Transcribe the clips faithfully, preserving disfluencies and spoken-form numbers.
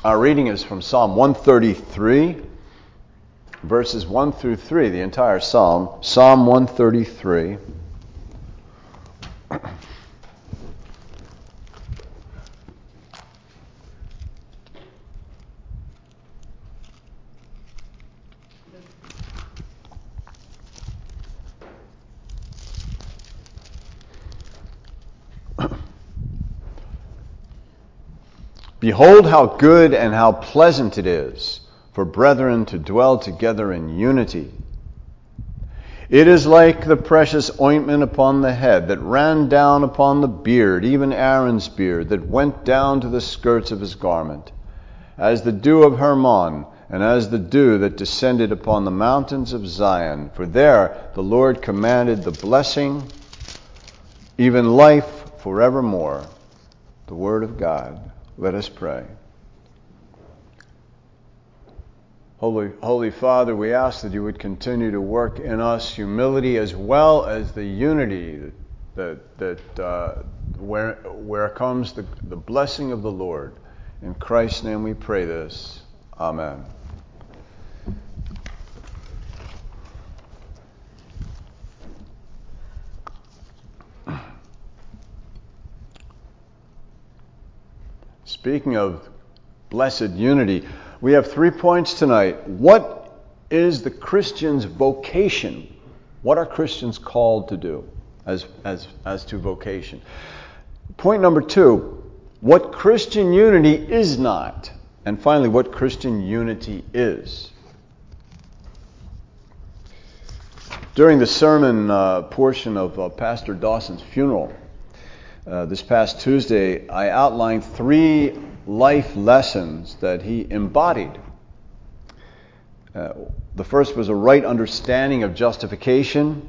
Our reading is from Psalm one thirty-three, verses one through three, the entire psalm. Psalm one thirty-three. Behold how good and how pleasant it is for brethren to dwell together in unity. It is like the precious ointment upon the head that ran down upon the beard, even Aaron's beard, that went down to the skirts of his garment, as the dew of Hermon, and as the dew that descended upon the mountains of Zion. For there the Lord commanded the blessing, even life forevermore. The word of God. Let us pray. Holy, Holy Father, we ask that you would continue to work in us humility as well as the unity that that uh, where where comes the, the blessing of the Lord. In Christ's name we pray this. Amen. Speaking of blessed unity, we have three points tonight. What is the Christian's vocation? What are Christians called to do as, as, as to vocation? Point number two, what Christian unity is not. And finally, what Christian unity is. During the sermon uh, portion of uh, Pastor Dawson's funeral, Uh, this past Tuesday, I outlined three life lessons that he embodied. Uh, the first was a right understanding of justification.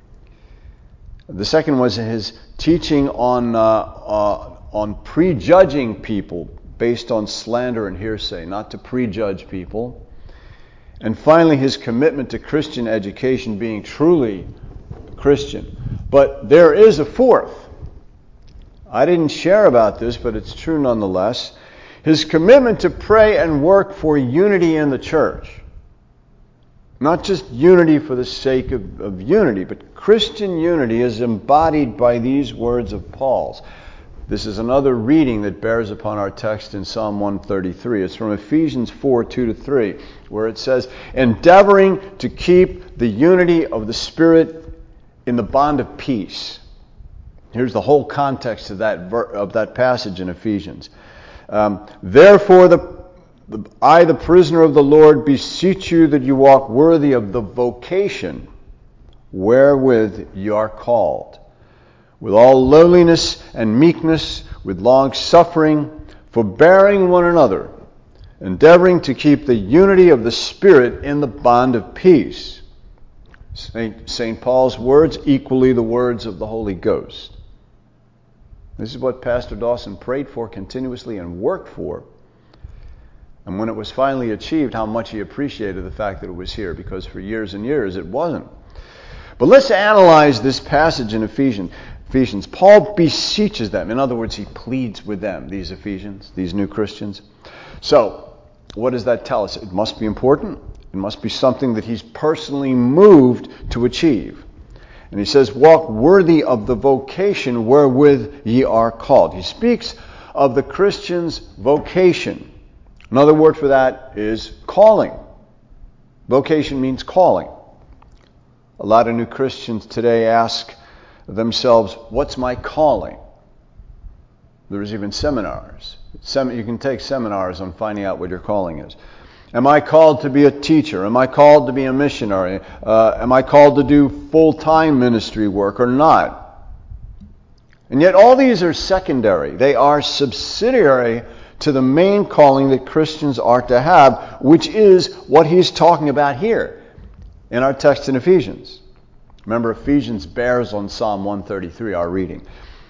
The second was his teaching on uh, uh, on prejudging people based on slander and hearsay, not to prejudge people. And finally, his commitment to Christian education, being truly Christian. But there is a fourth. I didn't share about this, but it's true nonetheless. His commitment to pray and work for unity in the church. Not just unity for the sake of, of unity, but Christian unity is embodied by these words of Paul's. This is another reading that bears upon our text in Psalm one thirty-three. It's from Ephesians four, two to three, where it says, endeavoring to keep the unity of the Spirit in the bond of peace. Here's the whole context of that ver- of that passage in Ephesians. Um, Therefore, the, the, I, the prisoner of the Lord, beseech you that you walk worthy of the vocation wherewith you are called, with all lowliness and meekness, with long suffering, forbearing one another, endeavoring to keep the unity of the Spirit in the bond of peace. Saint, Saint Paul's words, equally the words of the Holy Ghost. This is what Pastor Dawson prayed for continuously and worked for. And when it was finally achieved, how much he appreciated the fact that it was here, because for years and years it wasn't. But let's analyze this passage in Ephesians. Ephesians. Paul beseeches them. In other words, he pleads with them, these Ephesians, these new Christians. So, what does that tell us? It must be important. It must be something that he's personally moved to achieve. And he says, walk worthy of the vocation wherewith ye are called. He speaks of the Christian's vocation. Another word for that is calling. Vocation means calling. A lot of new Christians today ask themselves, what's my calling? There's even seminars. Sem- you can take seminars on finding out what your calling is. Am I called to be a teacher? Am I called to be a missionary? Uh, am I called to do full-time ministry work or not? And yet all these are secondary. They are subsidiary to the main calling that Christians are to have, which is what he's talking about here in our text in Ephesians. Remember, Ephesians bears on Psalm one thirty-three, our reading.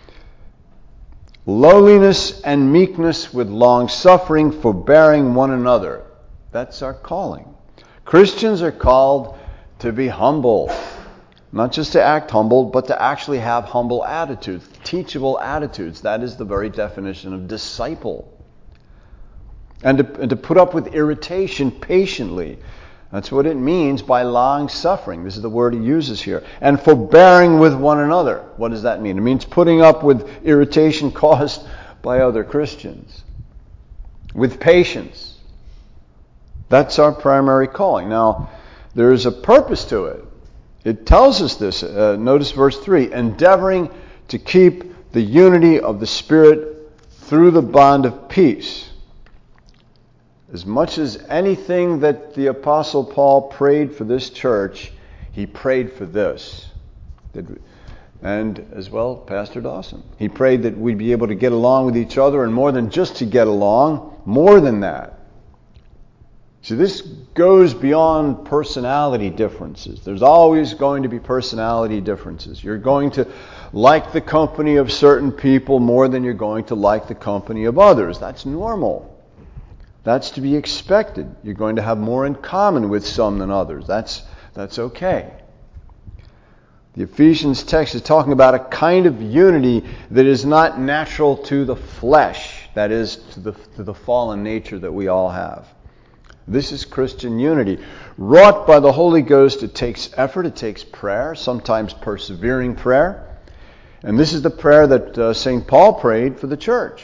Lowliness and meekness with long suffering, forbearing one another. That's our calling. Christians are called to be humble. Not just to act humble, but to actually have humble attitudes, teachable attitudes. That is the very definition of disciple. And to, and to put up with irritation patiently. That's what it means by long suffering. This is the word he uses here. And forbearing with one another. What does that mean? It means putting up with irritation caused by other Christians. With patience. That's our primary calling. Now, there is a purpose to it. It tells us this. Uh, notice verse three. Endeavoring to keep the unity of the Spirit through the bond of peace. As much as anything that the Apostle Paul prayed for this church, he prayed for this. And as well, Pastor Dawson. He prayed that we'd be able to get along with each other, and more than just to get along, more than that. See, this goes beyond personality differences. There's always going to be personality differences. You're going to like the company of certain people more than you're going to like the company of others. That's normal. That's to be expected. You're going to have more in common with some than others. That's, that's okay. The Ephesians text is talking about a kind of unity that is not natural to the flesh, that is, to the, to the fallen nature that we all have. This is Christian unity. Wrought by the Holy Ghost, it takes effort, it takes prayer, sometimes persevering prayer. And this is the prayer that uh, Saint Paul prayed for the church.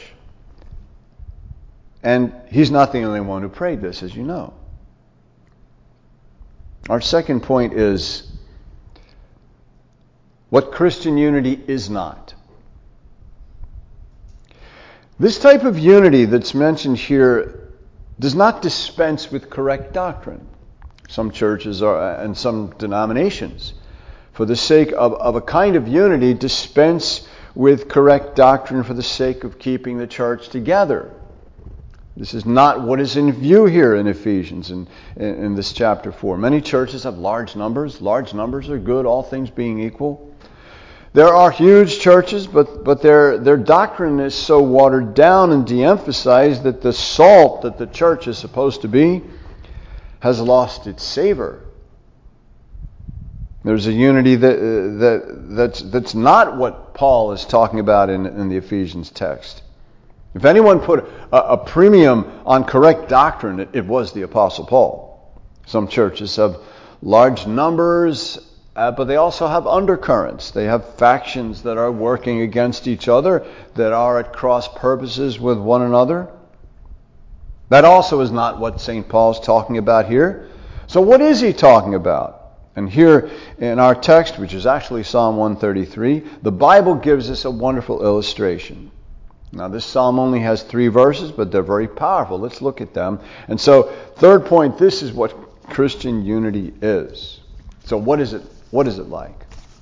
And he's not the only one who prayed this, as you know. Our second point is what Christian unity is not. This type of unity that's mentioned here does not dispense with correct doctrine. Some churches are, and some denominations, for the sake of, of a kind of unity, dispense with correct doctrine for the sake of keeping the church together. This is not what is in view here in Ephesians in, in, in this chapter four. Many churches have large numbers. Large numbers are good, all things being equal. There are huge churches, but, but their, their doctrine is so watered down and de-emphasized that the salt that the church is supposed to be has lost its savor. There's a unity that, uh, that that's, that's not what Paul is talking about in, in the Ephesians text. If anyone put a, a premium on correct doctrine, it, it was the Apostle Paul. Some churches have large numbers, uh, but they also have undercurrents. They have factions that are working against each other, that are at cross purposes with one another. That also is not what Saint Paul's talking about here. So what is he talking about? And here in our text, which is actually Psalm one thirty-three, the Bible gives us a wonderful illustration. Now, this psalm only has three verses, but they're very powerful. Let's look at them. And so, third point, this is what Christian unity is. So what is it? What is it like?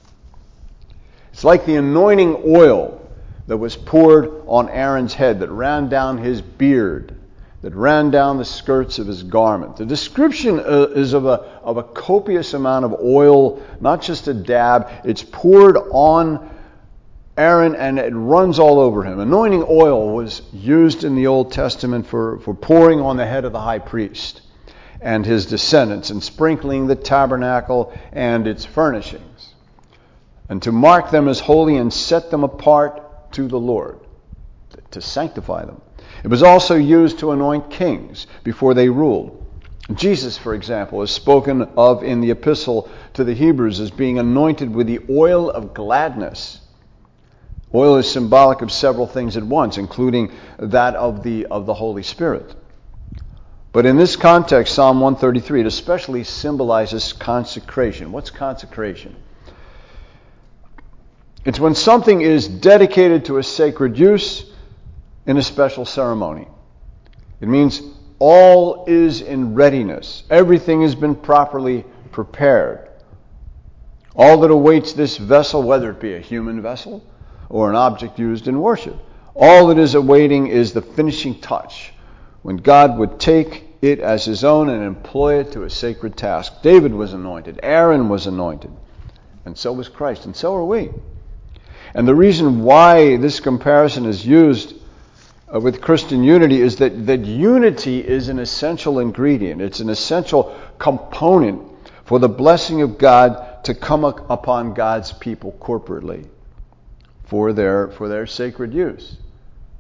It's like the anointing oil that was poured on Aaron's head, that ran down his beard, that ran down the skirts of his garment. The description uh, is of a, of a copious amount of oil, not just a dab. It's poured on Aaron, and it runs all over him. Anointing oil was used in the Old Testament for, for pouring on the head of the high priest and his descendants, and sprinkling the tabernacle and its furnishings, and to mark them as holy and set them apart to the Lord, to sanctify them. It was also used to anoint kings before they ruled. Jesus, for example, is spoken of in the epistle to the Hebrews as being anointed with the oil of gladness. Oil is symbolic of several things at once, including that of the of the Holy Spirit. But in this context, Psalm one thirty-three, it especially symbolizes consecration. What's consecration? It's when something is dedicated to a sacred use in a special ceremony. It means all is in readiness. Everything has been properly prepared. All that awaits this vessel, whether it be a human vessel or an object used in worship, all that is awaiting is the finishing touch, when God would take it as his own and employ it to a sacred task. David was anointed. Aaron was anointed. And so was Christ. And so are we. And the reason why this comparison is used uh, with Christian unity is that, that unity is an essential ingredient. It's an essential component for the blessing of God to come upon God's people corporately for their, for their sacred use.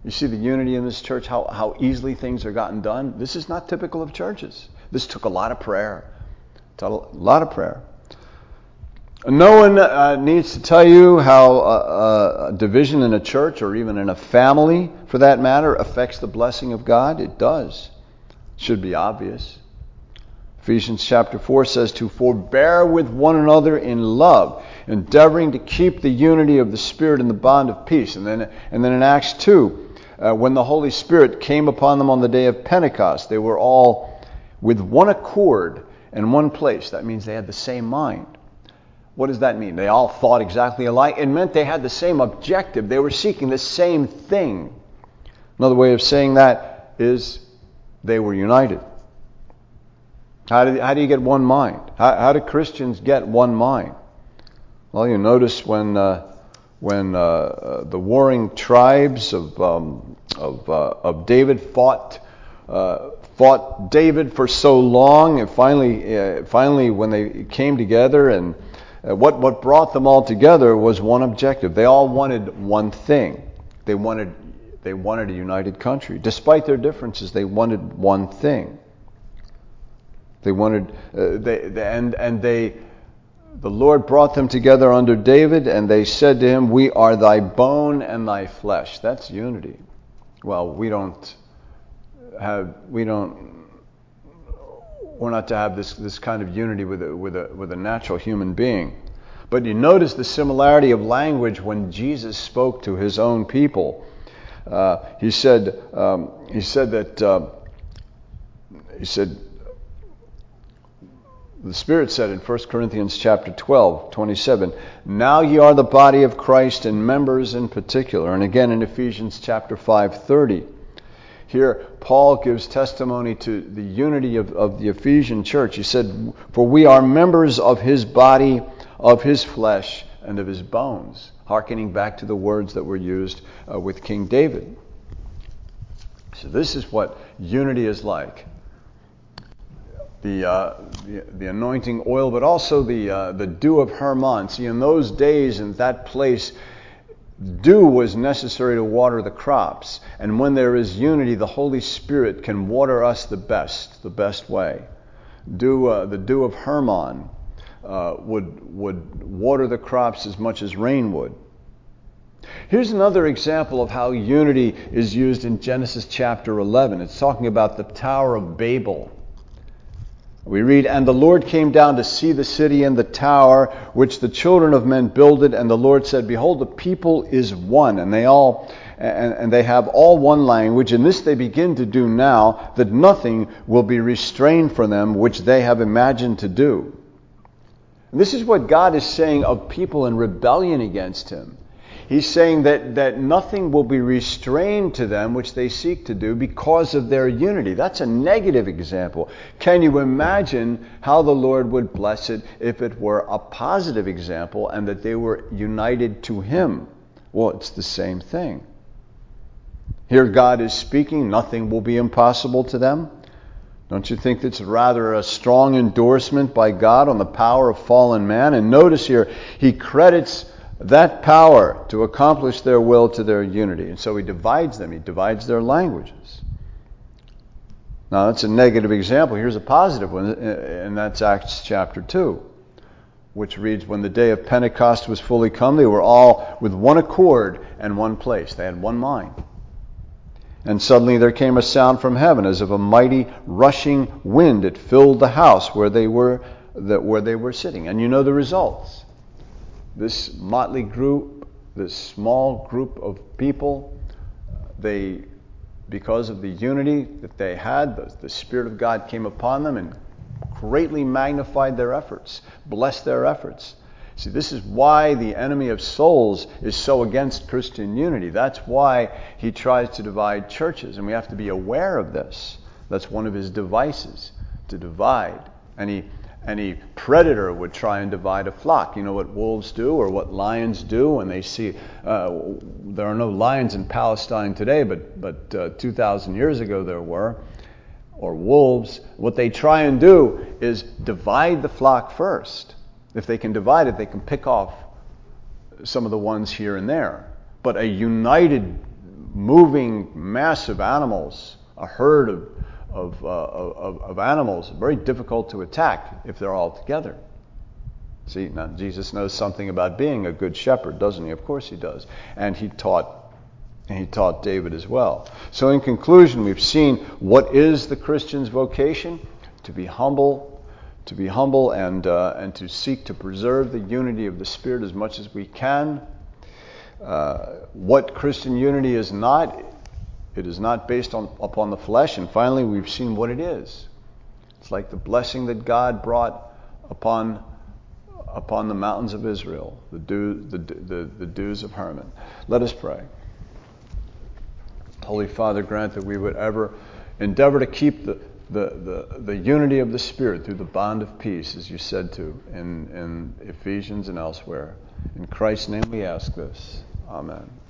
You see the unity in this church, how, how easily things are gotten done? This is not typical of churches. This took a lot of prayer. A lot of prayer. No one uh, needs to tell you how uh, a division in a church, or even in a family for that matter, affects the blessing of God. It does. It should be obvious. Ephesians chapter four says to forbear with one another in love, endeavoring to keep the unity of the Spirit in the bond of peace. And then, and then in Acts two, uh, when the Holy Spirit came upon them on the day of Pentecost, they were all with one accord in one place. That means they had the same mind. What does that mean? They all thought exactly alike. It meant they had the same objective. They were seeking the same thing. Another way of saying that is they were united. How do, how do you get one mind? How, how do Christians get one mind? Well, you notice when uh, when uh, uh, the warring tribes of um, of, uh, of David fought uh, fought David for so long, and finally uh, finally when they came together, and uh, what what brought them all together was one objective. They all wanted one thing. They wanted they wanted a united country. Despite their differences, they wanted one thing. They wanted, uh, they, they and and they, the Lord brought them together under David, and they said to him, "We are thy bone and thy flesh." That's unity. Well, we don't have, we don't, we're not to have this this kind of unity with a, with a with a natural human being. But you notice the similarity of language when Jesus spoke to his own people. Uh, he said, um, he said that, uh, he said. The Spirit said in First Corinthians chapter twelve, twenty-seven, "Now ye are the body of Christ and members in particular." And again in Ephesians chapter five, thirty. Here, Paul gives testimony to the unity of, of the Ephesian church. He said, "For we are members of his body, of his flesh, and of his bones," hearkening back to the words that were used uh, with King David. So this is what unity is like. The, uh, the the anointing oil, but also the uh, the dew of Hermon. See, in those days, in that place, dew was necessary to water the crops. And when there is unity, the Holy Spirit can water us the best, the best way. Dew, uh, the dew of Hermon uh, would would water the crops as much as rain would. Here's another example of how unity is used in Genesis chapter eleven. It's talking about the Tower of Babel. We read, "And the Lord came down to see the city and the tower, which the children of men builded. And the Lord said, Behold, the people is one, and they all and, and they have all one language. And this they begin to do now, that nothing will be restrained from them, which they have imagined to do." And this is what God is saying of people in rebellion against him. He's saying that, that nothing will be restrained to them which they seek to do because of their unity. That's a negative example. Can you imagine how the Lord would bless it if it were a positive example and that they were united to him? Well, it's the same thing. Here God is speaking, nothing will be impossible to them. Don't you think that's rather a strong endorsement by God on the power of fallen man? And notice here, he credits that power to accomplish their will to their unity. And so he divides them. He divides their languages. Now that's a negative example. Here's a positive one, and that's Acts chapter two, which reads, "When the day of Pentecost was fully come, they were all with one accord and one place." They had one mind. "And suddenly there came a sound from heaven as of a mighty rushing wind. It filled the house where they were, that where they were sitting." And you know the results. This motley group, this small group of people, they, because of the unity that they had, the, the Spirit of God came upon them and greatly magnified their efforts, blessed their efforts. See, this is why the enemy of souls is so against Christian unity. That's why he tries to divide churches, and we have to be aware of this. That's one of his devices, to divide. And he Any predator would try and divide a flock. You know what wolves do or what lions do when they see... Uh, there are no lions in Palestine today, but, but uh, two thousand years ago there were. Or wolves. What they try and do is divide the flock first. If they can divide it, they can pick off some of the ones here and there. But a united moving, massive animals, a herd of of, uh, of of animals, very difficult to attack if they're all together. See, now Jesus knows something about being a good shepherd, doesn't he? Of course he does, and he taught and he taught David as well. So, in conclusion, we've seen what is the Christian's vocation: to be humble, to be humble, and uh, and to seek to preserve the unity of the Spirit as much as we can. Uh, what Christian unity is not, it is not based on upon the flesh. And finally, we've seen what it is. It's like the blessing that God brought upon upon the mountains of Israel, the dew, the, the, the dews of Hermon. Let us pray. Holy Father, grant that we would ever endeavor to keep the the, the, the unity of the Spirit through the bond of peace, as you said to in, in Ephesians and elsewhere. In Christ's name we ask this. Amen.